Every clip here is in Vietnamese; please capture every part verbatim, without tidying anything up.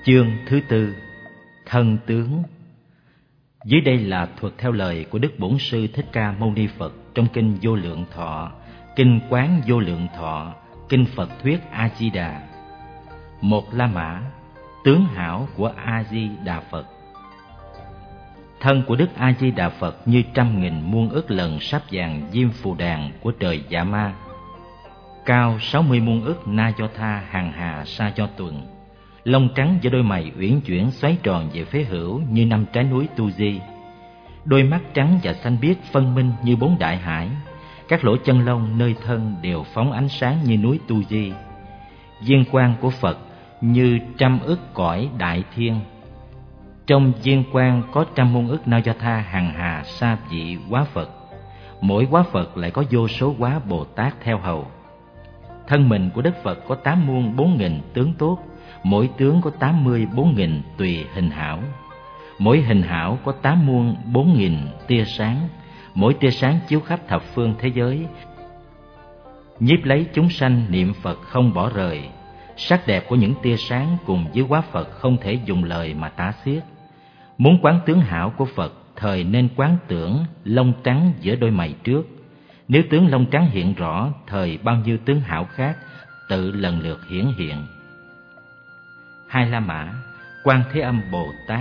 Chương thứ tư: Thân tướng. Dưới đây là thuật theo lời của Đức Bổn Sư Thích Ca Mâu Ni Phật trong Kinh Vô Lượng Thọ, Kinh Quán Vô Lượng Thọ, Kinh Phật Thuyết A Di Đà. Một La Mã, tướng hảo của A Di Đà Phật. Thân của Đức A Di Đà Phật như trăm nghìn muôn ức lần sáp vàng diêm phù đàn của trời Dạ Ma, cao sáu mươi muôn ức na do tha hàng hà sa do tuần, lông trắng với đôi mày uyển chuyển xoáy tròn về phía hữu như năm trái núi Tu Di, đôi mắt trắng và xanh biếc phân minh như bốn đại hải, các lỗ chân lông nơi thân đều phóng ánh sáng như núi Tu Di. Viên quang của Phật như trăm ức cõi đại thiên, trong viên quang có trăm muôn ức na do tha hàng hà sa vị hóa Phật, mỗi hóa Phật lại có vô số hóa Bồ Tát theo hầu. Thân mình của Đức Phật có tám muôn bốn nghìn tướng tốt, mỗi tướng có tám mươi bốn nghìn tùy hình hảo, mỗi hình hảo có tám muôn bốn nghìn tia sáng, mỗi tia sáng chiếu khắp thập phương thế giới, nhiếp lấy chúng sanh niệm Phật không bỏ rời. Sắc đẹp của những tia sáng cùng với hóa Phật không thể dùng lời mà tả xiết. Muốn quán tướng hảo của Phật, thời nên quán tưởng lông trắng giữa đôi mày trước. Nếu tướng lông trắng hiện rõ, thời bao nhiêu tướng hảo khác tự lần lượt hiển hiện. Hai La Mã, Quan Thế Âm Bồ Tát.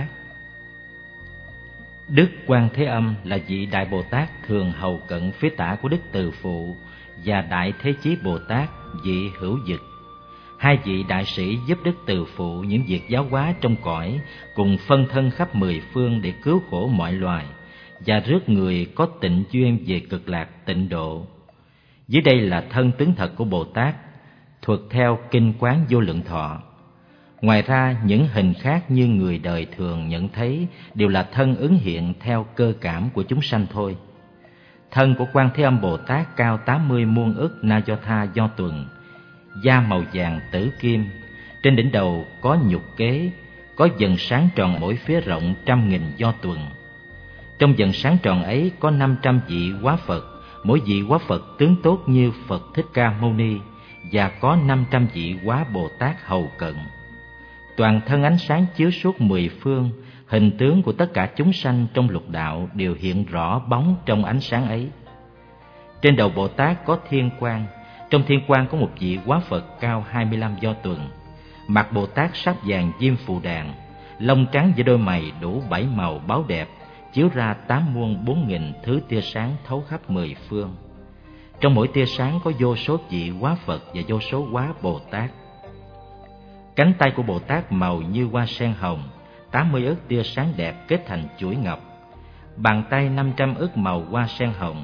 Đức Quan Thế Âm là vị Đại Bồ Tát thường hầu cận phía tả của Đức Từ Phụ và Đại Thế Chí Bồ Tát vị hữu dực. Hai vị đại sĩ giúp Đức Từ Phụ những việc giáo hóa trong cõi, cùng phân thân khắp mười phương để cứu khổ mọi loài và rước người có tịnh duyên về cực lạc tịnh độ. Dưới đây là thân tướng thật của Bồ Tát, thuật theo Kinh Quán Vô Lượng Thọ. Ngoài ra, những hình khác như người đời thường nhận thấy đều là thân ứng hiện theo cơ cảm của chúng sanh thôi. Thân của Quan Thế Âm Bồ Tát cao tám mươi muôn ức na do tha do tuần, da màu vàng tử kim, trên đỉnh đầu có nhục kế, có vầng sáng tròn mỗi phía rộng trăm nghìn do tuần. Trong vầng sáng tròn ấy có năm trăm vị hóa Phật, mỗi vị hóa Phật tướng tốt như Phật Thích Ca Mâu Ni, và có năm trăm vị hóa Bồ Tát hầu cận. Toàn thân ánh sáng chiếu suốt mười phương, hình tướng của tất cả chúng sanh trong lục đạo đều hiện rõ bóng trong ánh sáng ấy. Trên đầu Bồ Tát có thiên quang, trong thiên quang có một vị hóa Phật cao hai mươi lăm do tuần. Mặt Bồ Tát sáp vàng diêm phù đàn, lông trắng với đôi mày đủ bảy màu báo đẹp, chiếu ra tám muôn bốn nghìn thứ tia sáng thấu khắp mười phương. Trong mỗi tia sáng có vô số vị hóa Phật và vô số hóa Bồ Tát. Cánh tay của Bồ Tát màu như hoa sen hồng, tám mươi ức tia sáng đẹp kết thành chuỗi ngọc. Bàn tay năm trăm ức màu hoa sen hồng.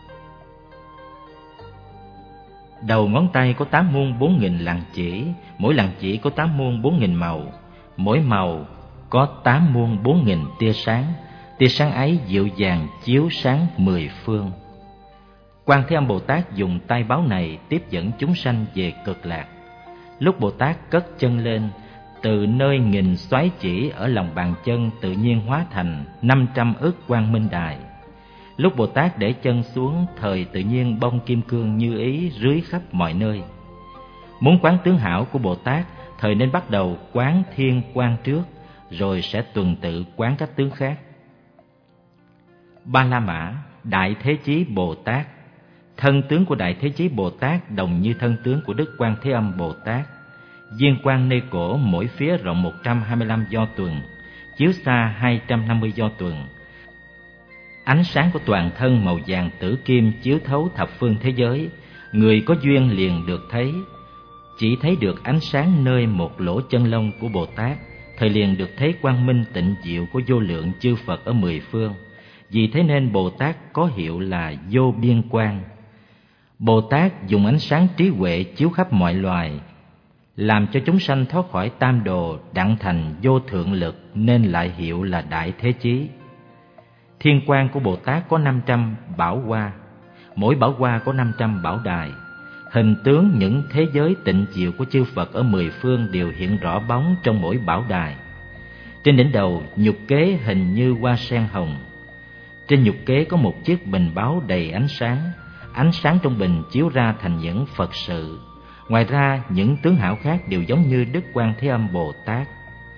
Đầu ngón tay có tám muôn bốn nghìn lạng chỉ, mỗi lạng chỉ có tám muôn bốn nghìn màu, mỗi màu có tám muôn bốn nghìn tia sáng. Tia sáng ấy dịu dàng chiếu sáng mười phương. Quan Thế Âm Bồ Tát dùng tay báo này tiếp dẫn chúng sanh về cực lạc. Lúc Bồ Tát cất chân lên, từ nơi nghìn xoáy chỉ ở lòng bàn chân tự nhiên hóa thành năm trăm ức quang minh đài. Lúc Bồ Tát để chân xuống, thời tự nhiên bông kim cương như ý rưới khắp mọi nơi. Muốn quán tướng hảo của Bồ Tát, thời nên bắt đầu quán thiên quang trước, rồi sẽ tuần tự quán các tướng khác. Ba La Mã, Đại Thế Chí Bồ Tát. Thân tướng của Đại Thế Chí Bồ Tát đồng như thân tướng của Đức Quan Thế Âm Bồ Tát. Viên quang nơi cổ mỗi phía rộng một trăm hai mươi lăm do tuần, chiếu xa hai trăm năm mươi do tuần. Ánh sáng của toàn thân màu vàng tử kim chiếu thấu thập phương thế giới, người có duyên liền được thấy. Chỉ thấy được ánh sáng nơi một lỗ chân lông của Bồ Tát, thời liền được thấy quang minh tịnh diệu của vô lượng chư Phật ở mười phương. Vì thế nên Bồ Tát có hiệu là vô biên quang. Bồ Tát dùng ánh sáng trí huệ chiếu khắp mọi loài, làm cho chúng sanh thoát khỏi tam đồ, đặng thành vô thượng lực, nên lại hiệu là Đại Thế Chí. Thiên quang của Bồ Tát có năm trăm bảo hoa, mỗi bảo hoa có năm trăm bảo đài. Hình tướng những thế giới tịnh diệu của chư Phật ở mười phương đều hiện rõ bóng trong mỗi bảo đài. Trên đỉnh đầu nhục kế hình như hoa sen hồng. Trên nhục kế có một chiếc bình báu đầy ánh sáng, ánh sáng trong bình chiếu ra thành những Phật sự. Ngoài ra, những tướng hảo khác đều giống như Đức Quan Thế Âm Bồ Tát.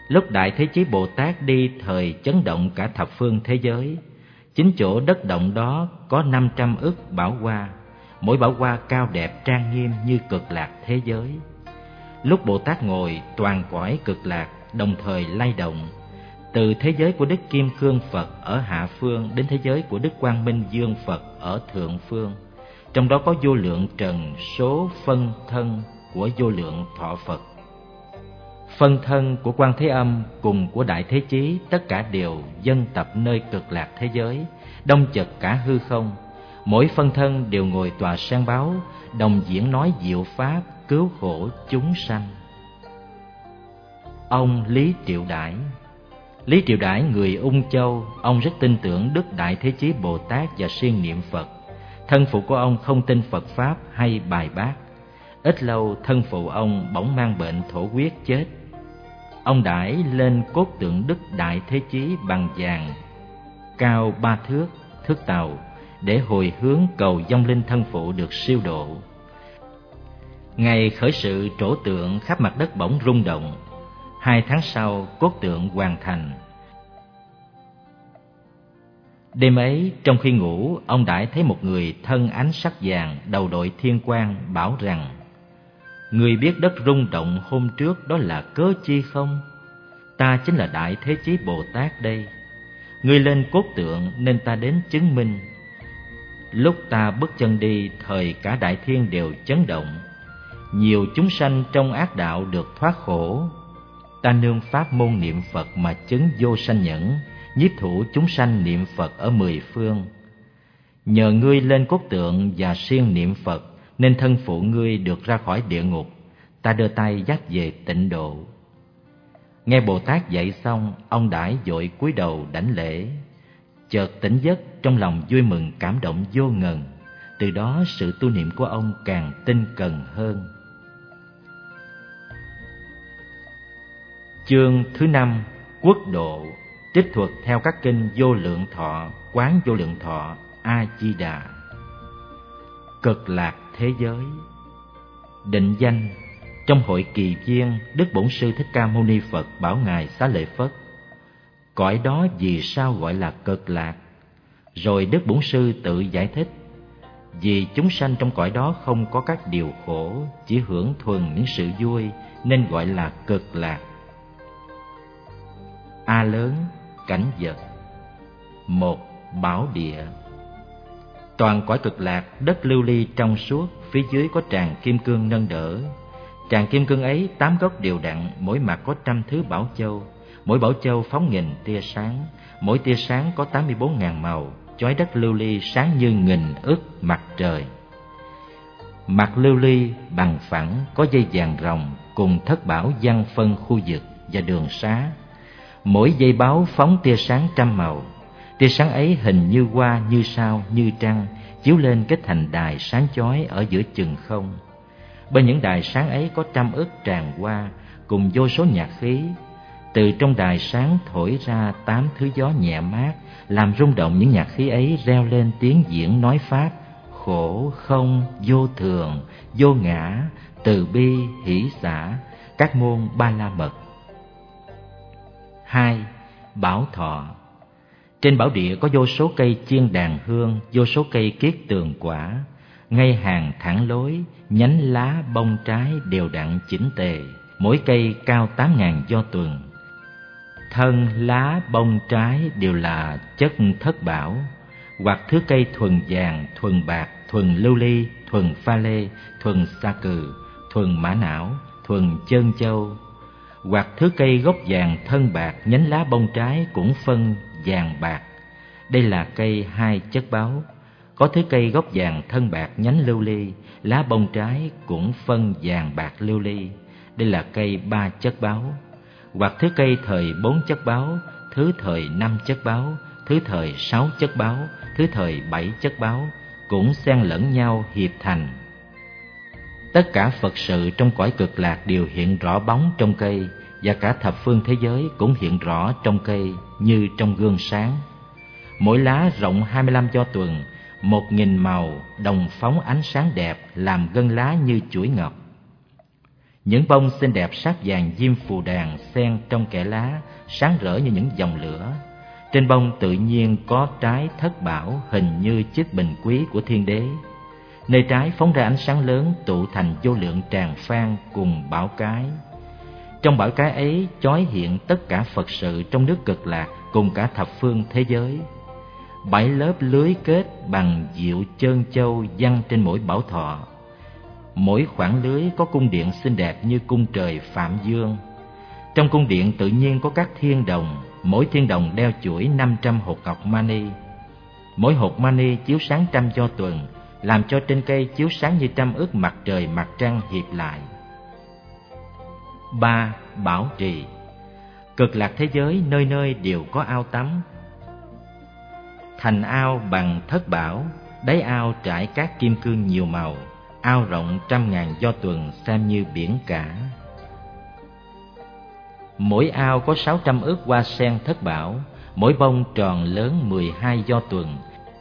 Lúc Đại Thế Chí Bồ Tát đi thời chấn động cả thập phương thế giới, chính chỗ đất động đó có năm trăm ức bảo hoa, mỗi bảo hoa cao đẹp trang nghiêm như Cực Lạc thế giới. Lúc Bồ Tát ngồi, toàn cõi Cực Lạc đồng thời lay động, từ thế giới của Đức Kim Cương Phật ở hạ phương đến thế giới của Đức Quang Minh Dương Phật ở thượng phương. Trong đó có vô lượng trần số phân thân của vô lượng thọ Phật. Phân thân của Quan Thế Âm cùng của Đại Thế Chí tất cả đều dân tập nơi Cực Lạc thế giới, đông chật cả hư không. Mỗi phân thân đều ngồi tòa sen báo, đồng diễn nói diệu pháp cứu khổ chúng sanh. Ông Lý Triệu Đãi. Lý Triệu Đãi người Ung Châu, ông rất tin tưởng Đức Đại Thế Chí Bồ Tát và siêng niệm Phật. Thân phụ của ông không tin Phật Pháp hay bài bác. Ít lâu thân phụ ông bỗng mang bệnh thổ huyết chết. Ông Đãi lên cốt tượng Đức Đại Thế Chí bằng vàng, cao ba thước, thước tàu, để hồi hướng cầu vong linh thân phụ được siêu độ. Ngày khởi sự trổ tượng khắp mặt đất bỗng rung động. Hai tháng sau cốt tượng hoàn thành. Đêm ấy trong khi ngủ, ông Đãi thấy một người thân ánh sắc vàng, đầu đội thiên quang, bảo rằng: người biết đất rung động hôm trước đó là cớ chi không? Ta chính là Đại Thế Chí Bồ Tát đây. Ngươi lên cốt tượng nên ta đến chứng minh. Lúc ta bước chân đi, thời cả đại thiên đều chấn động. Nhiều chúng sanh trong ác đạo được thoát khổ. Ta nương pháp môn niệm Phật mà chứng vô sanh nhẫn, nhiếp thủ chúng sanh niệm Phật ở mười phương. Nhờ ngươi lên cốt tượng và siêng niệm Phật nên thân phụ ngươi được ra khỏi địa ngục. Ta đưa tay dắt về tịnh độ. Nghe Bồ Tát dạy xong, ông Đãi vội cúi đầu đảnh lễ. Chợt tỉnh giấc, trong lòng vui mừng cảm động vô ngần. Từ đó sự tu niệm của ông càng tinh cần hơn. Chương thứ năm: Quốc độ. Trích thuật theo các kinh Vô Lượng Thọ, Quán Vô Lượng Thọ, A Di Đà. Cực Lạc thế giới. Định danh. Trong hội Kỳ Viên, Đức Bổn Sư Thích Ca Mâu Ni Phật bảo ngài Xá Lợi Phất: cõi đó vì sao gọi là Cực Lạc? Rồi Đức Bổn Sư tự giải thích: vì chúng sanh trong cõi đó không có các điều khổ, chỉ hưởng thuần những sự vui, nên gọi là Cực Lạc. A lớn. Cảnh vật. Một. Bảo địa. Toàn cõi Cực Lạc đất lưu ly trong suốt, phía dưới có tràng kim cương nâng đỡ. Tràng kim cương ấy tám góc đều đặn, mỗi mặt có trăm thứ bảo châu. Mỗi bảo châu phóng nghìn tia sáng, mỗi tia sáng có tám mươi bốn ngàn màu, chói đất lưu ly sáng như nghìn ức mặt trời. Mặt lưu ly bằng phẳng có dây vàng ròng cùng thất bảo văn phân khu vực và đường xá. Mỗi dây báo phóng tia sáng trăm màu. Tia sáng ấy hình như hoa, như sao, như trăng, chiếu lên kết thành đài sáng chói ở giữa chừng không. Bên những đài sáng ấy có trăm ức tràng hoa cùng vô số nhạc khí. Từ trong đài sáng thổi ra tám thứ gió nhẹ mát, làm rung động những nhạc khí ấy, reo lên tiếng diễn nói pháp: khổ, không, vô thường, vô ngã, từ bi, hỷ xả, các môn ba la mật. Hai. Bảo thọ. Trên bảo địa có vô số cây chiên đàn hương, vô số cây kiết tường quả, ngay hàng thẳng lối, nhánh lá bông trái đều đặn chỉnh tề, mỗi cây cao tám ngàn do tuần. Thân, lá, bông, trái đều là chất thất bảo, hoặc thứ cây thuần vàng, thuần bạc, thuần lưu ly, thuần pha lê, thuần sa cừ, thuần mã não, thuần chơn châu, hoặc thứ cây gốc vàng, thân bạc, nhánh lá bông trái cũng phân vàng bạc. Đây là cây hai chất báu. Có thứ cây gốc vàng, thân bạc, nhánh lưu ly, lá bông trái cũng phân vàng bạc lưu ly. Đây là cây ba chất báu. Hoặc thứ cây thời bốn chất báu, thứ thời năm chất báu, thứ thời sáu chất báu, thứ thời bảy chất báu, cũng xen lẫn nhau hiệp thành. Tất cả Phật sự trong cõi Cực Lạc đều hiện rõ bóng trong cây, và cả thập phương thế giới cũng hiện rõ trong cây như trong gương sáng. Mỗi lá rộng hai mươi lăm do tuần, một nghìn màu, đồng phóng ánh sáng đẹp, làm gân lá như chuỗi ngọc. Những bông xinh đẹp sắc vàng diêm phù đàn xen trong kẽ lá, sáng rỡ như những dòng lửa. Trên bông tự nhiên có trái thất bảo hình như chiếc bình quý của thiên đế. Nơi trái phóng ra ánh sáng lớn tụ thành vô lượng tràng phan cùng bảo cái. Trong bảo cái ấy chói hiện tất cả Phật sự trong nước Cực Lạc cùng cả thập phương thế giới. Bảy lớp lưới kết bằng diệu trơn châu giăng trên mỗi bảo thọ. Mỗi khoảng lưới có cung điện xinh đẹp như cung trời Phạm Dương. Trong cung điện tự nhiên có các thiên đồng, mỗi thiên đồng đeo chuỗi năm trăm hột ngọc mani. Mỗi hột mani chiếu sáng trăm do tuần, làm cho trên cây chiếu sáng như trăm ức mặt trời mặt trăng hiệp lại. Ba. Bảo trì. Cực lạc thế giới nơi nơi đều có ao tắm. Thành ao bằng thất bảo, đáy ao trải cát kim cương nhiều màu, ao rộng trăm ngàn do tuần xem như biển cả. Mỗi ao có sáu trăm ức hoa sen thất bảo, mỗi bông tròn lớn mười hai do tuần,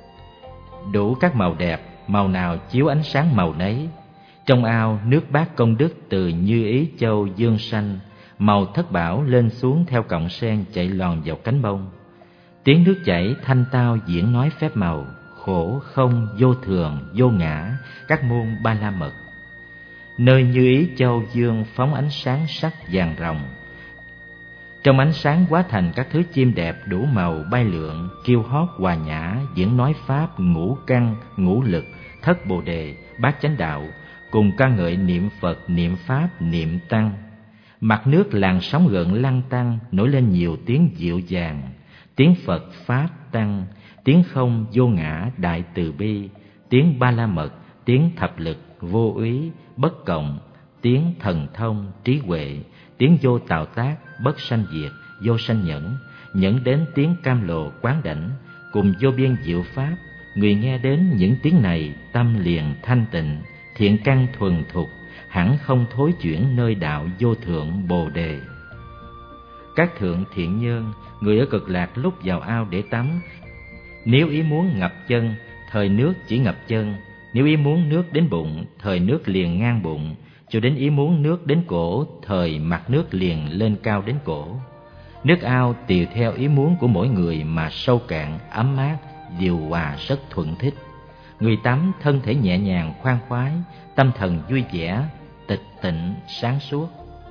đủ các màu đẹp, màu nào chiếu ánh sáng màu nấy. Trong ao nước bát công đức từ Như Ý Châu dương sanh, màu thất bảo lên xuống theo cọng sen chạy lòn vào cánh bông. Tiếng nước chảy thanh tao diễn nói phép màu, khổ không vô thường vô ngã, các môn ba la mật. Nơi Như Ý Châu dương phóng ánh sáng sắc vàng ròng. Trong ánh sáng hóa thành các thứ chim đẹp đủ màu bay lượn, kêu hót hòa nhã, diễn nói pháp ngũ căn, ngũ lực, thất bồ đề, bát chánh đạo, cùng ca ngợi niệm Phật, niệm Pháp, niệm Tăng. Mặt nước làn sóng gợn lăn tăn, nổi lên nhiều tiếng dịu dàng, tiếng Phật, Pháp, Tăng, tiếng không vô ngã, đại từ bi, tiếng ba la mật, tiếng thập lực, vô úy, bất cộng, tiếng thần thông, trí huệ, tiếng vô tạo tác, bất sanh diệt, vô sanh nhẫn, nhẫn đến tiếng cam lồ quán đảnh, cùng vô biên diệu pháp. Người nghe đến những tiếng này tâm liền thanh tịnh, thiện căn thuần thục, hẳn không thối chuyển nơi đạo vô thượng bồ đề. Các thượng thiện nhân, người ở Cực Lạc lúc vào ao để tắm, nếu ý muốn ngập chân, thời nước chỉ ngập chân; nếu ý muốn nước đến bụng, thời nước liền ngang bụng; cho đến ý muốn nước đến cổ, thời mặt nước liền lên cao đến cổ. Nước ao tùy theo ý muốn của mỗi người mà sâu cạn, ấm mát, điều hòa rất thuận thích. Người tắm thân thể nhẹ nhàng khoan khoái, tâm thần vui vẻ, tịch tịnh sáng suốt.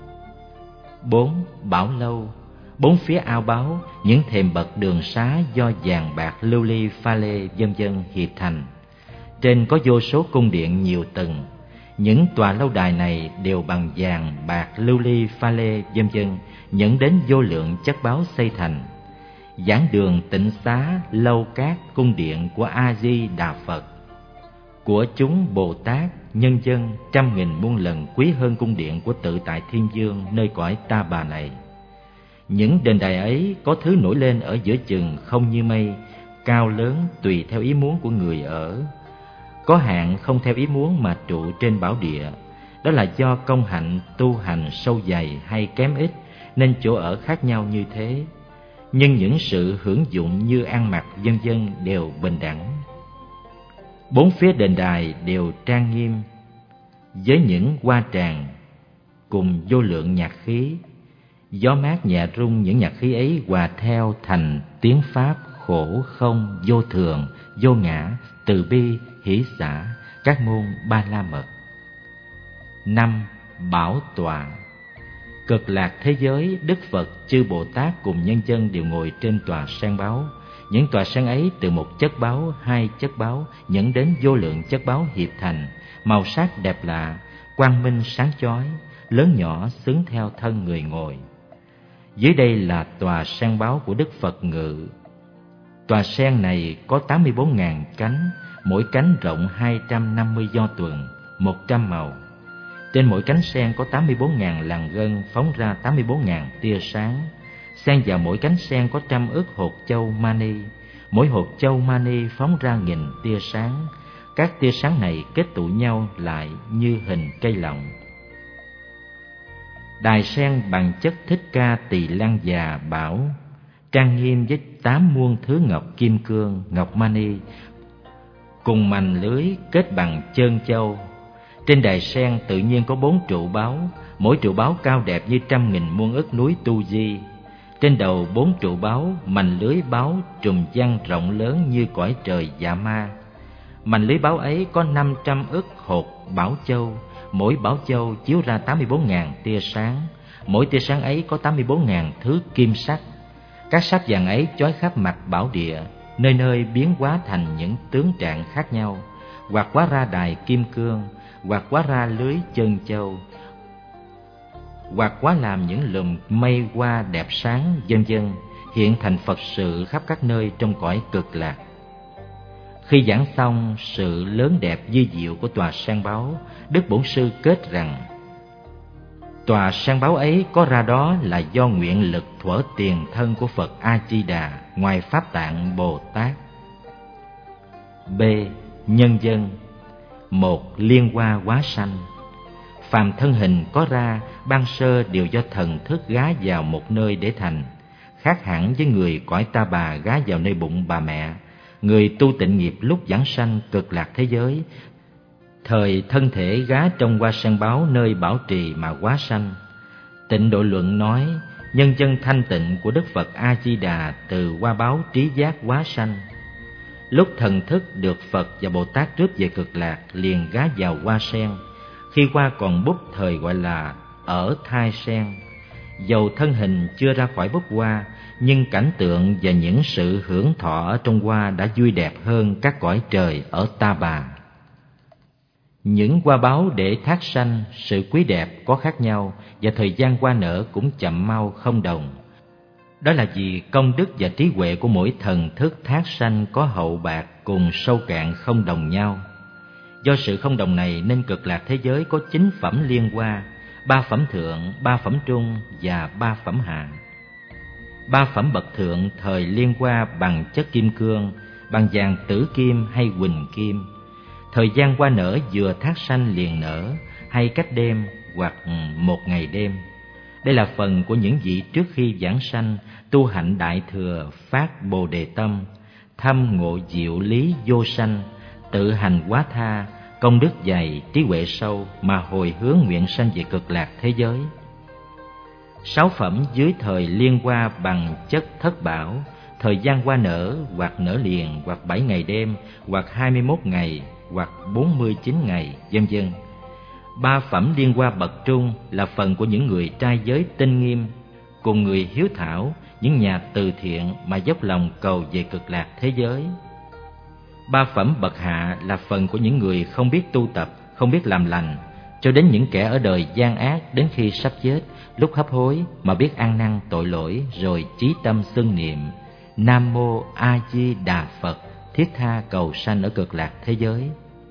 Bốn. Bảo lâu. Bốn phía ao báu, những thềm bậc đường xá do vàng bạc lưu ly pha lê vân vân hiệp thành. Trên có vô số cung điện nhiều tầng. Những tòa lâu đài này đều bằng vàng bạc lưu ly pha lê vân vân dẫn đến vô lượng chất báu xây thành. Giảng đường tịnh xá lâu cát cung điện của A Di Đà Phật, của chúng Bồ Tát nhân dân trăm nghìn muôn lần quý hơn cung điện của tự tại Thiên Dương nơi cõi Ta Bà này. Những đền đài ấy có thứ nổi lên ở giữa chừng không như mây, cao lớn tùy theo ý muốn của người ở. Có hạng không theo ý muốn mà trụ trên bảo địa, đó là do công hạnh tu hành sâu dày hay kém ít nên chỗ ở khác nhau như thế. Nhưng những sự hưởng dụng như ăn mặc vân vân đều bình đẳng. Bốn phía đền đài đều trang nghiêm với những hoa tràng cùng vô lượng nhạc khí. Gió mát nhẹ rung những nhạc khí ấy hòa theo thành tiếng pháp khổ không vô thường vô ngã từ bi hỷ xả, các môn ba la mật. Năm. Bảo tọa. Cực lạc thế giới, Đức Phật chư Bồ Tát cùng nhân dân đều ngồi trên tòa sen báu. Những tòa sen ấy từ một chất báu, hai chất báu dẫn đến vô lượng chất báu hiệp thành, màu sắc đẹp lạ, quang minh sáng chói, lớn nhỏ xứng theo thân người ngồi. Dưới đây là tòa sen báu của Đức Phật ngự. Tòa sen này có tám mươi bốn ngàn cánh, mỗi cánh rộng hai trăm năm mươi do tuần, một trăm màu. Trên mỗi cánh sen có tám mươi bốn ngàn làn gân phóng ra tám mươi bốn ngàn tia sáng. Xen vào mỗi cánh sen có trăm ức hột châu mani, mỗi hột châu mani phóng ra nghìn tia sáng. Các tia sáng này kết tụ nhau lại như hình cây lọng. Đài sen bằng chất Thích Ca Tỳ Lăng Già bảo, trang nghiêm với tám muôn thứ ngọc kim cương, ngọc mani, cùng mành lưới kết bằng trơn châu. Trên đài sen tự nhiên có bốn trụ báo, mỗi trụ báo cao đẹp như trăm nghìn muôn ức núi Tu Di. Trên đầu bốn trụ báo, mành lưới báo trùm giăng rộng lớn như cõi trời Dạ Ma. Mành lưới báo ấy có năm trăm ức hột bảo châu, mỗi bảo châu chiếu ra tám mươi bốn ngàn tia sáng, mỗi tia sáng ấy có tám mươi bốn ngàn thứ kim sắc. Các sắc vàng ấy chói khắp mặt bảo địa, nơi nơi biến hóa thành những tướng trạng khác nhau, hoặc hóa ra đài kim cương, hoặc hóa ra lưới chân châu, hoặc hóa làm những lùm mây hoa đẹp sáng, vân vân, hiện thành Phật sự khắp các nơi trong cõi cực lạc. Khi giảng xong sự lớn đẹp vi diệu của tòa sen báo, Đức Bổn Sư kết rằng: tòa sen báo ấy có ra đó là do nguyện lực thuở tiền thân của Phật A Di Đà ngoài Pháp Tạng Bồ Tát. B. Nhân dân. Một, liên hoa hóa sanh. Phàm thân hình có ra, ban sơ đều do thần thức gá vào một nơi để thành, khác hẳn với người cõi ta bà gá vào nơi bụng bà mẹ. Người tu tịnh nghiệp lúc giảng sanh cực lạc thế giới, thời thân thể gá trong hoa sen báo nơi bảo trì mà hóa sanh. Tịnh Độ Luận nói, nhân dân thanh tịnh của Đức Phật A Di Đà từ hoa báo trí giác hóa sanh. Lúc thần thức được Phật và Bồ Tát rước về cực lạc, liền gá vào hoa sen. Khi hoa còn búp thời gọi là ở thai sen. Dầu thân hình chưa ra khỏi búp hoa, nhưng cảnh tượng và những sự hưởng thọ ở trong hoa đã vui đẹp hơn các cõi trời ở ta bà. Những hoa báo để thác sanh, sự quý đẹp có khác nhau, và thời gian hoa nở cũng chậm mau không đồng. Đó là vì công đức và trí huệ của mỗi thần thức thác sanh có hậu bạc cùng sâu cạn không đồng nhau. Do sự không đồng này nên cực lạc thế giới có chín phẩm liên hoa, ba phẩm thượng, ba phẩm trung và ba phẩm hạ. Ba phẩm bậc thượng thời liên hoa bằng chất kim cương, bằng vàng tử kim hay huỳnh kim. Thời gian hoa nở vừa thác sanh liền nở, hay cách đêm hoặc một ngày đêm. Đây là phần của những vị trước khi giảng sanh tu hạnh đại thừa, phát bồ đề tâm, thâm ngộ diệu lý vô sanh, tự hành quá tha, công đức dày, trí huệ sâu mà hồi hướng nguyện sanh về cực lạc thế giới. Sáu phẩm dưới thời liên hoa bằng chất thất bảo, thời gian hoa nở hoặc nở liền, hoặc bảy ngày đêm, hoặc hai mươi mốt ngày, hoặc bốn mươi chín ngày, vân vân. Ba phẩm liên hoa bậc trung là phần của những người trai giới tinh nghiêm, cùng người hiếu thảo, những nhà từ thiện mà dốc lòng cầu về cực lạc thế giới. Ba phẩm bậc hạ là phần của những người không biết tu tập, không biết làm lành, cho đến những kẻ ở đời gian ác đến khi sắp chết, lúc hấp hối mà biết ăn năn tội lỗi, rồi chí tâm xưng niệm Nam Mô A Di Đà Phật, thiết tha cầu sanh ở cực lạc thế giới.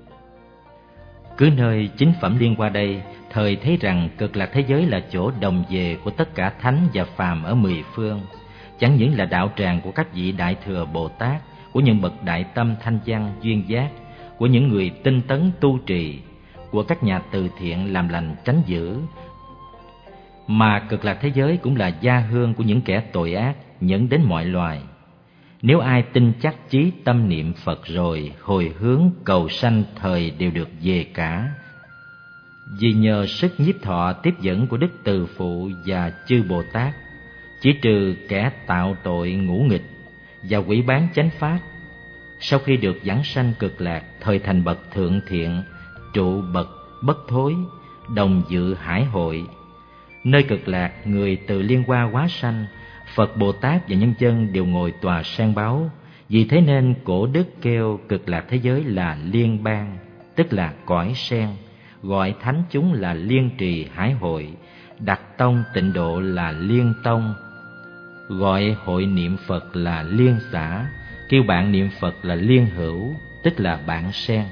Cứ nơi chính phẩm liên hoa đây, thời thấy rằng cực lạc thế giới là chỗ đồng về của tất cả thánh và phàm ở mười phương, chẳng những là đạo tràng của các vị đại thừa Bồ Tát, của những bậc đại tâm thanh văn duyên giác, của những người tinh tấn tu trì, của các nhà từ thiện làm lành tránh dữ, mà cực lạc thế giới cũng là gia hương của những kẻ tội ác nhẫn đến mọi loài. Nếu ai tin chắc chí tâm niệm Phật rồi hồi hướng cầu sanh thời đều được về cả. Vì nhờ sức nhiếp thọ tiếp dẫn của Đức Từ Phụ và chư Bồ Tát, chỉ trừ kẻ tạo tội ngũ nghịch và quỷ bán chánh pháp, sau khi được giảng sanh cực lạc, thời thành bậc thượng thiện, trụ bậc bất thối, đồng dự hải hội. Nơi cực lạc, người từ liên hoa hóa sanh, Phật, Bồ Tát và nhân dân đều ngồi tòa sen báo. Vì thế nên cổ đức kêu cực lạc thế giới là liên bang, tức là cõi sen, gọi thánh chúng là liên trì hải hội, đặt tông tịnh độ là liên tông, gọi hội niệm Phật là liên xã, kêu bạn niệm Phật là liên hữu, tức là bạn sen.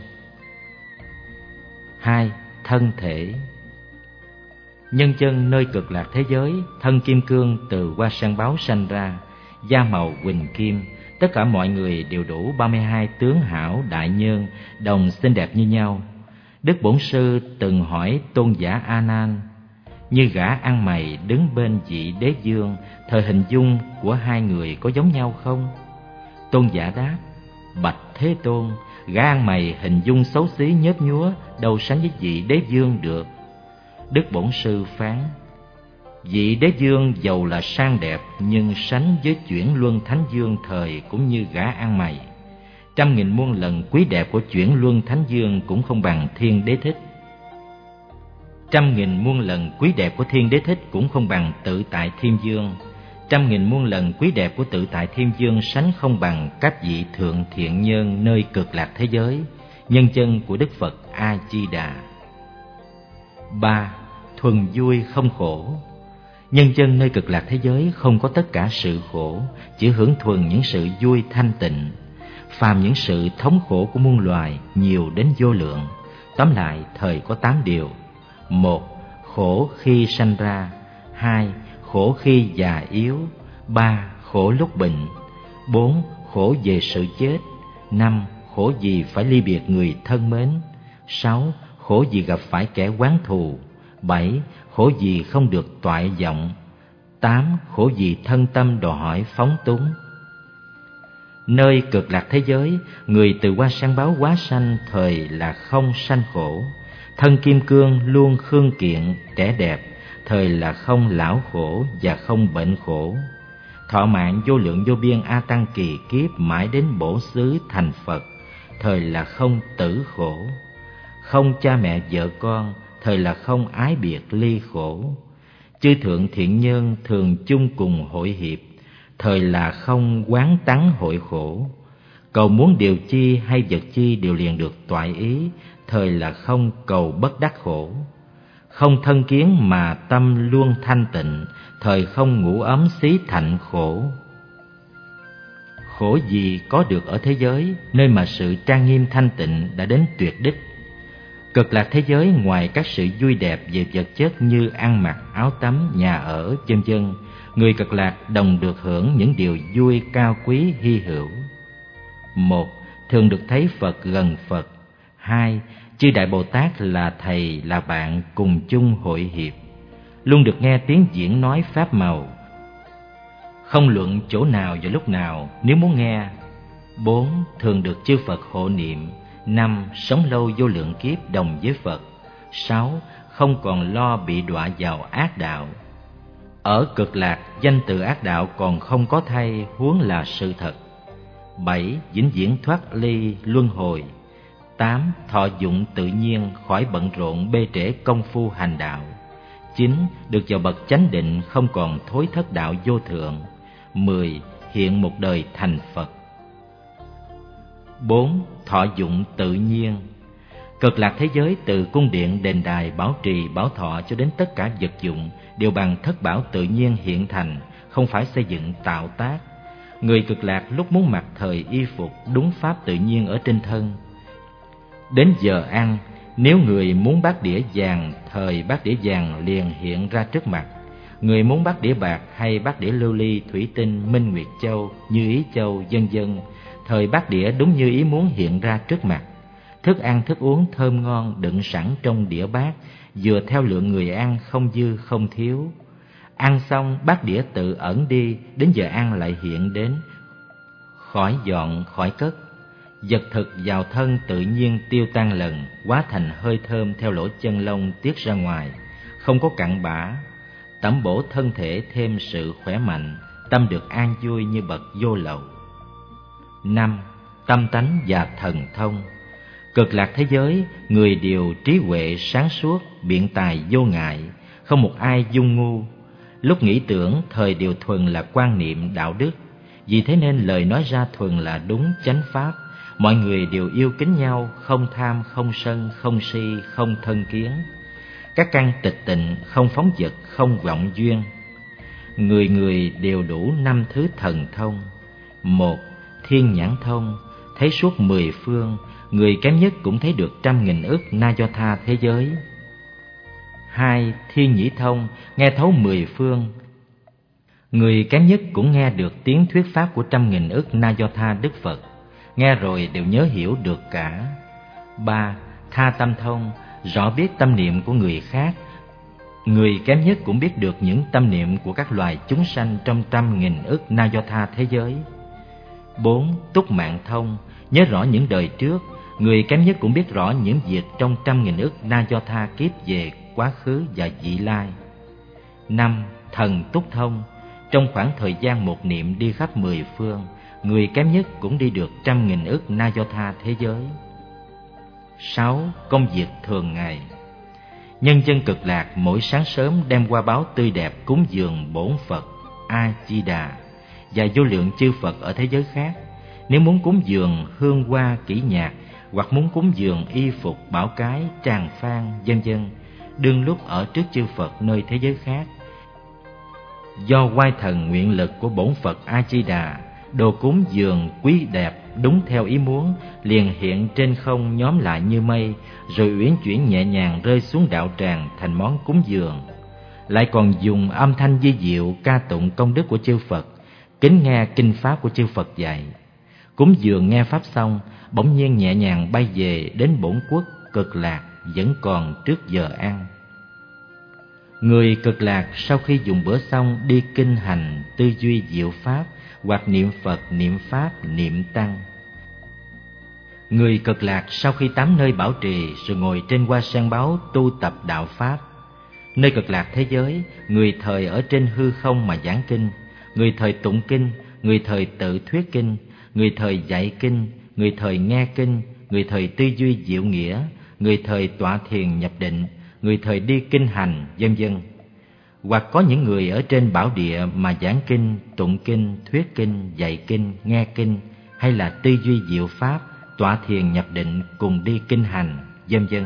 Hai, thân thể. Nhân dân nơi cực lạc thế giới, thân kim cương từ hoa sen báo sanh ra, da màu huỳnh kim, tất cả mọi người đều đủ ba mươi hai tướng hảo đại nhân, đồng xinh đẹp như nhau. Đức Bổn Sư từng hỏi tôn giả A Nan, như gã ăn mày đứng bên vị đế dương, thời hình dung của hai người có giống nhau không? Tôn giả đáp, bạch Thế Tôn, Gã ăn mày hình dung xấu xí nhớp nhúa, đâu sánh với vị đế vương được. Đức Bổn Sư phán: vị đế vương dầu là sang đẹp, nhưng sánh với chuyển luân thánh vương thời cũng như gã ăn mày. Trăm nghìn muôn lần quý đẹp của chuyển luân thánh vương cũng không bằng Thiên Đế Thích. Trăm nghìn muôn lần quý đẹp của Thiên Đế Thích cũng không bằng Tự Tại Thiên Vương. Trăm nghìn muôn lần quý đẹp của Tự Tại Thiên Vương sánh không bằng các vị thượng thiện nhân nơi cực lạc thế giới, nhân chân của Đức Phật A Di Đà. Ba. Thuần vui không khổ. Nhân chân nơi cực lạc thế giới không có tất cả sự khổ, chỉ hưởng thuần những sự vui thanh tịnh. Phàm những sự thống khổ của muôn loài nhiều đến vô lượng. Tóm lại, thời có tám điều. Một. Khổ khi sanh ra. Hai. Khổ khi già yếu. Ba. Khổ lúc bệnh. Bốn. Khổ về sự chết. Năm. Khổ vì phải ly biệt người thân mến. Sáu. Khổ vì gặp phải kẻ oán thù. Bảy. Khổ vì không được toại vọng. Tám. Khổ vì thân tâm đòi hỏi phóng túng. Nơi cực lạc thế giới, người từ qua sang báo hóa sanh thời là không sanh khổ. Thân kim cương luôn khương kiện, trẻ đẹp, thời là không lão khổ và không bệnh khổ. Thọ mạng vô lượng vô biên a tăng kỳ kiếp mãi đến bổ xứ thành Phật, thời là không tử khổ. Không cha mẹ vợ con, thời là không ái biệt ly khổ. Chư thượng thiện nhân thường chung cùng hội hiệp, thời là không quán tắng hội khổ. Cầu muốn điều chi hay vật chi đều liền được toại ý, thời là không cầu bất đắc khổ. Không thân kiến mà tâm luôn thanh tịnh, thời không ngủ ấm xí thạnh khổ. Khổ gì có được ở thế giới, nơi mà sự trang nghiêm thanh tịnh đã đến tuyệt đích. Cực lạc thế giới ngoài các sự vui đẹp về vật chất như ăn mặc, áo tắm, nhà ở, vân vân, người cực lạc đồng được hưởng những điều vui cao quý hy hữu. Một. Thường được thấy Phật gần Phật. Hai. Chư Đại Bồ Tát là thầy là bạn cùng chung hội hiệp, luôn được nghe tiếng diễn nói pháp màu, không luận chỗ nào và lúc nào nếu muốn nghe. Bốn. Thường được chư Phật hộ niệm. Năm. Sống lâu vô lượng kiếp đồng với Phật. Sáu. Không còn lo bị đọa vào ác đạo. Ở cực lạc, danh từ ác đạo còn không có thay, huống là sự thật. Bảy. Vĩnh viễn thoát ly luân hồi. Tám. Thọ dụng tự nhiên, khỏi bận rộn bê trễ công phu hành đạo. Chín. Được vào bậc chánh định, không còn thối thất đạo vô thượng. Mười. Hiện một đời thành Phật. Bốn. Thọ dụng tự nhiên. Cực lạc thế giới từ cung điện, đền đài, bảo trì, bảo thọ cho đến tất cả vật dụng đều bằng thất bảo tự nhiên hiện thành, không phải xây dựng tạo tác. Người cực lạc lúc muốn mặc thời y phục đúng pháp tự nhiên ở trên thân. Đến giờ ăn, nếu người muốn bát đĩa vàng, thời bát đĩa vàng liền hiện ra trước mặt. Người muốn bát đĩa bạc hay bát đĩa lưu ly, thủy tinh, minh nguyệt châu, như ý châu, vân vân, thời bát đĩa đúng như ý muốn hiện ra trước mặt. Thức ăn thức uống thơm ngon đựng sẵn trong đĩa bát, vừa theo lượng người ăn, không dư không thiếu. Ăn xong bát đĩa tự ẩn đi, đến giờ ăn lại hiện đến, khỏi dọn khỏi cất. Vật thực vào thân tự nhiên tiêu tan lần, hóa thành hơi thơm theo lỗ chân lông tiết ra ngoài, không có cặn bã. Tẩm bổ thân thể thêm sự khỏe mạnh, tâm được an vui như bậc vô lậu. Năm. Tâm tánh và thần thông. Cực lạc thế giới, người đều trí huệ sáng suốt, biện tài vô ngại, không một ai dung ngu. Lúc nghĩ tưởng, thời đều thuần là quan niệm đạo đức. Vì thế nên lời nói ra thuần là đúng chánh pháp. Mọi người đều yêu kính nhau, không tham, không sân, không si, không thân kiến. Các căn tịch tịnh, không phóng dật, không vọng duyên. Người người đều đủ năm thứ thần thông. Một. Thiên nhãn thông, thấy suốt mười phương, người kém nhất cũng thấy được trăm nghìn ức na do tha thế giới. Hai. Thiên nhĩ thông, nghe thấu mười phương, người kém nhất cũng nghe được tiếng thuyết pháp của trăm nghìn ức na do tha Đức Phật, nghe rồi đều nhớ hiểu được cả. Ba. Tha tâm thông, rõ biết tâm niệm của người khác, người kém nhất cũng biết được những tâm niệm của các loài chúng sanh trong trăm nghìn ức na do tha thế giới. Bốn. Túc mạng thông, nhớ rõ những đời trước, Người kém nhất cũng biết rõ những việc trong trăm nghìn ức na do tha kiếp về quá khứ và vị lai. Năm. Thần túc thông. Trong khoảng thời gian một niệm đi khắp mười phương, người kém nhất cũng đi được trăm nghìn ức na do tha thế giới. Sáu. Công việc thường ngày. Nhân dân Cực Lạc mỗi sáng sớm đem hoa báo tươi đẹp cúng dường bổn Phật A Di Đà và vô lượng chư Phật ở thế giới khác. Nếu muốn cúng dường hương hoa kỹ nhạc, hoặc muốn cúng dường y phục bảo cái tràng phan vân vân, đương lúc ở trước chư Phật nơi thế giới khác, do oai thần nguyện lực của bổn Phật A Di Đà, đồ cúng dường quý đẹp đúng theo ý muốn liền hiện trên không nhóm lại như mây, rồi uyển chuyển nhẹ nhàng rơi xuống đạo tràng thành món cúng dường. Lại còn dùng âm thanh vi diệu ca tụng công đức của chư Phật, kính nghe kinh pháp của chư Phật dạy. Cúng dường nghe pháp xong, bỗng nhiên nhẹ nhàng bay về đến bổn quốc Cực Lạc vẫn còn trước giờ ăn. Người Cực Lạc sau khi dùng bữa xong đi kinh hành tư duy diệu pháp, hoặc niệm Phật, niệm Pháp, niệm Tăng. Người Cực Lạc sau khi tắm nơi bảo trì rồi ngồi trên hoa sen báo tu tập đạo Pháp. Nơi Cực Lạc thế giới, người thời ở trên hư không mà giảng kinh, người thời tụng kinh, người thời tự thuyết kinh, người thời dạy kinh, người thời nghe kinh, người thời tư duy diệu nghĩa, người thời tọa thiền nhập định, người thời đi kinh hành, vân vân. Hoặc có những người ở trên bảo địa mà giảng kinh, tụng kinh, thuyết kinh, dạy kinh, nghe kinh, hay là tư duy diệu pháp, tọa thiền nhập định cùng đi kinh hành, vân vân.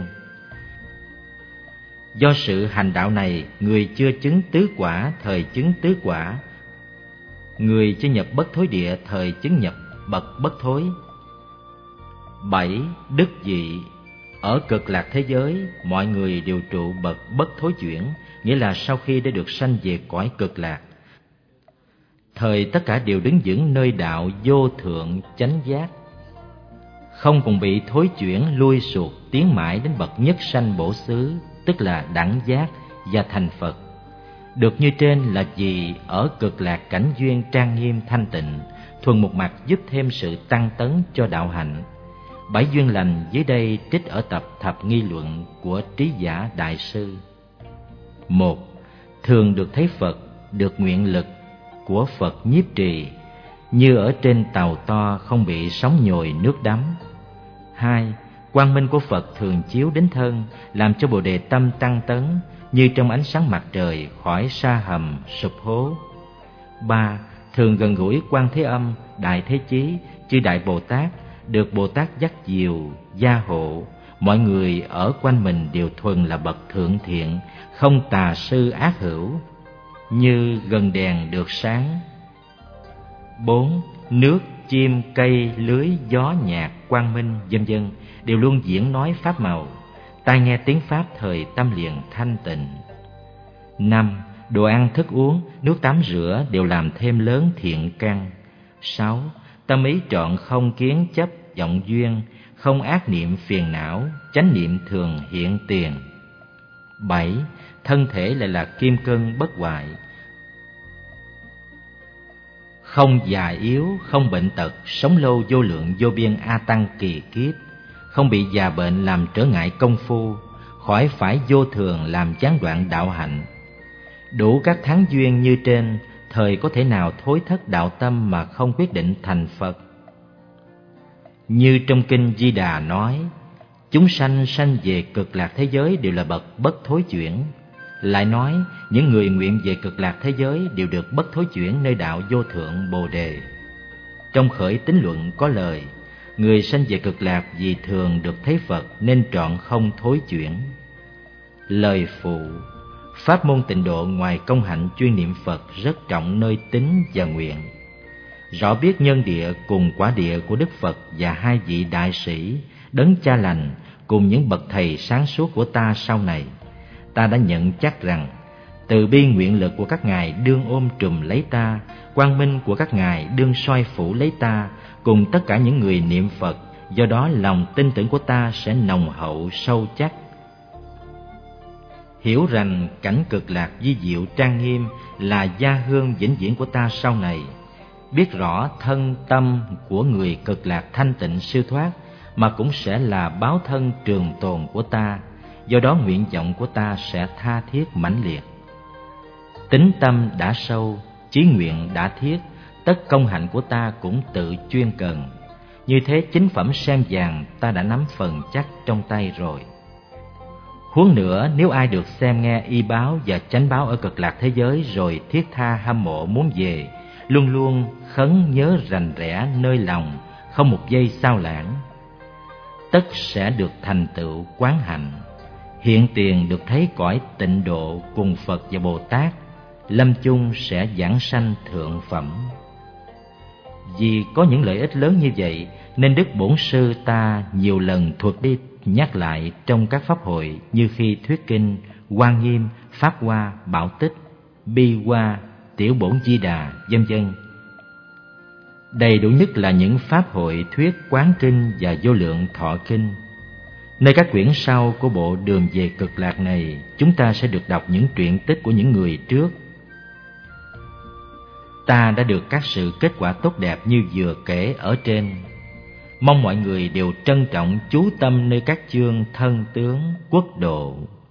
Do sự hành đạo này, người chưa chứng tứ quả thời chứng tứ quả, người chưa nhập bất thối địa thời chứng nhập bậc bất thối. Bảy. Đức vị. Ở Cực Lạc thế giới, mọi người đều trụ bậc bất thối chuyển, nghĩa là sau khi đã được sanh về cõi Cực Lạc, thời tất cả đều đứng vững nơi đạo vô thượng chánh giác, không còn bị thối chuyển lui sụt tiến mãi đến bậc nhất sanh bổ xứ, tức là đẳng giác và thành Phật. Được như trên là vì ở Cực Lạc cảnh duyên trang nghiêm thanh tịnh, thuần một mặt giúp thêm sự tăng tấn cho đạo hạnh. Bảy duyên lành dưới đây trích ở tập Thập Nghi Luận của Trí Giả Đại Sư. Một. Thường được thấy Phật, được nguyện lực của Phật nhiếp trì, như ở trên tàu to không bị sóng nhồi nước đắm. Hai. Quang minh của Phật thường chiếu đến thân, làm cho Bồ Đề tâm tăng tấn, như trong ánh sáng mặt trời khỏi sa hầm sụp hố. Ba. Thường gần gũi Quan Thế Âm, Đại Thế Chí, chư Đại Bồ Tát, được Bồ Tát dắt dìu, gia hộ, mọi người ở quanh mình đều thuần là bậc thượng thiện, không tà sư ác hữu, như gần đèn được sáng. Bốn. Nước, chim, cây, lưới, gió, nhạc, quang minh, vân vân đều luôn diễn nói pháp màu, tai nghe tiếng pháp thời tâm liền thanh tịnh. Năm. Đồ ăn, thức uống, nước tắm rửa đều làm thêm lớn thiện căn. Sáu. Tâm ý trọn không kiến chấp vọng duyên, không ác niệm phiền não, chánh niệm thường hiện tiền. Bảy. Thân thể lại là kim cân bất hoại, không già yếu, không bệnh tật, sống lâu vô lượng vô biên a tăng kỳ kiếp, không bị già bệnh làm trở ngại công phu, khỏi phải vô thường làm gián đoạn đạo hạnh. Đủ các tháng duyên như trên, thời có thể nào thối thất đạo tâm mà không quyết định thành Phật. Như trong kinh Di Đà nói, chúng sanh sanh về Cực Lạc thế giới đều là bậc bất thối chuyển. Lại nói, những người nguyện về Cực Lạc thế giới đều được bất thối chuyển nơi đạo vô thượng Bồ Đề. Trong Khởi Tín Luận có lời, người sanh về Cực Lạc vì thường được thấy Phật nên trọn không thối chuyển. Lời phụ. Pháp môn tịnh độ ngoài công hạnh chuyên niệm Phật rất trọng nơi tín và nguyện. Rõ biết nhân địa cùng quả địa của Đức Phật và hai vị đại sĩ, đấng cha lành cùng những bậc thầy sáng suốt của ta sau này, ta đã nhận chắc rằng từ bi nguyện lực của các ngài đương ôm trùm lấy ta, quang minh của các ngài đương soi phủ lấy ta, cùng tất cả những người niệm Phật. Do đó lòng tin tưởng của ta sẽ nồng hậu sâu chắc. Hiểu rằng cảnh Cực Lạc vi diệu trang nghiêm là gia hương vĩnh viễn của ta sau này. Biết rõ thân tâm của người Cực Lạc thanh tịnh siêu thoát, mà cũng sẽ là báo thân trường tồn của ta, do đó nguyện vọng của ta sẽ tha thiết mãnh liệt. Tính tâm đã sâu, chí nguyện đã thiết, tất công hạnh của ta cũng tự chuyên cần. Như thế chính phẩm sen vàng ta đã nắm phần chắc trong tay rồi. Huống nữa, nếu ai được xem nghe y báo và chánh báo ở cực lạc thế giới rồi thiết tha hâm mộ muốn về, luôn luôn khấn nhớ rành rẽ nơi lòng, không một giây sao lãng, tất sẽ được thành tựu quán hạnh, hiện tiền được thấy cõi tịnh độ cùng Phật và Bồ Tát, lâm chung sẽ giảng sanh thượng phẩm. Vì có những lợi ích lớn như vậy nên Đức Bổn Sư ta nhiều lần thuật đi nhắc lại trong các pháp hội, như khi thuyết kinh Hoa Nghiêm, Pháp Hoa, Bảo Tích, Bi Hoa, Tiểu Bổn Di Đà, vân vân. Đầy đủ nhất là những pháp hội thuyết Quán Kinh và Vô Lượng Thọ Kinh. Nơi các quyển sau của bộ Đường về Cực Lạc này, chúng ta sẽ được đọc những truyện tích của những người trước. Ta đã được các sự kết quả tốt đẹp như vừa kể ở trên. Mong mọi người đều trân trọng chú tâm nơi các chương thân tướng quốc độ.